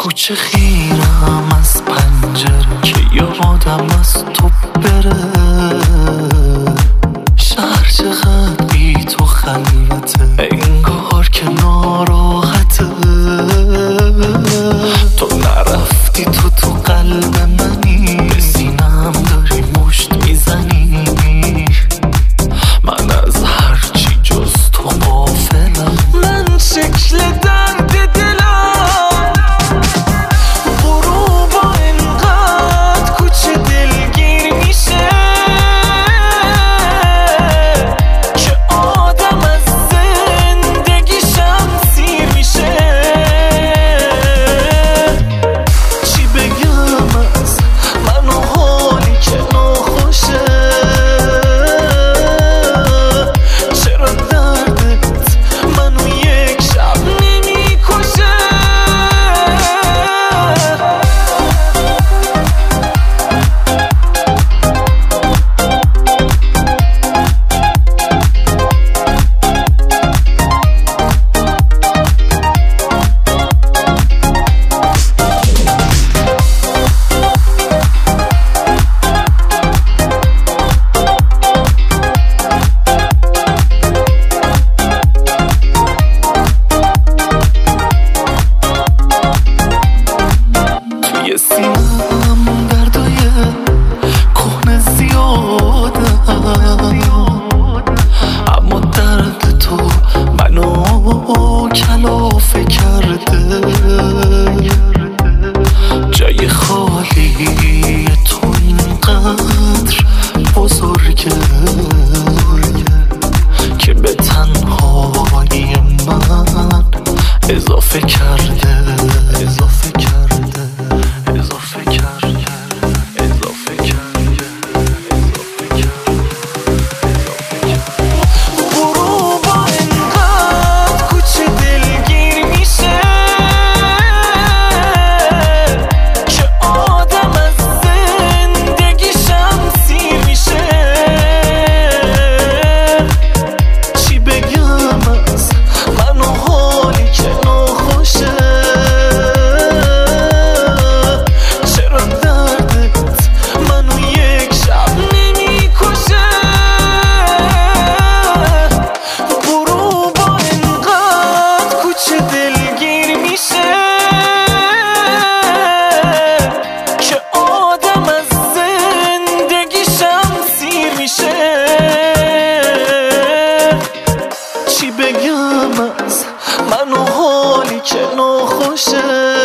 کوچه خیرم از پنجره که یادم از تو بره. شهر چقدر بی تو خلوته، انگار که ناراحته. تو نرفتی تو قلب منی، به سینم داری مشت میزنی. من از هرچی جز تو غافلم. من شکل درد دلم، غروبا انقدر کوچه دلگیر میشه که آدم از زندگیشم سیر میشه. چی بگم از من و حالی که ناخوشه؟ چرا دردت منو یک شب نمیکشه؟ توی سینم دردای کهنه زیاده، اما درد تو منو کلافه کرده. جای خالی تو اینقدر بزرگه که به تنهایی من اضافه کرده. اضافه کرده، اضافه کرده، اضافه کرده، اضافه کرده. غروبا انقدر کوچه دلگیر میشه که آدم از زندگیشم سیر میشه. چی بگم از من و حالی که ناخوشه؟ چرا دردت منو یک شب نمیکشه؟ غروبا انقدر کوچه دلگیر میشه که آدم از زندگیشم سیر میشه. چی بگم از من و حالی که ناخوشه؟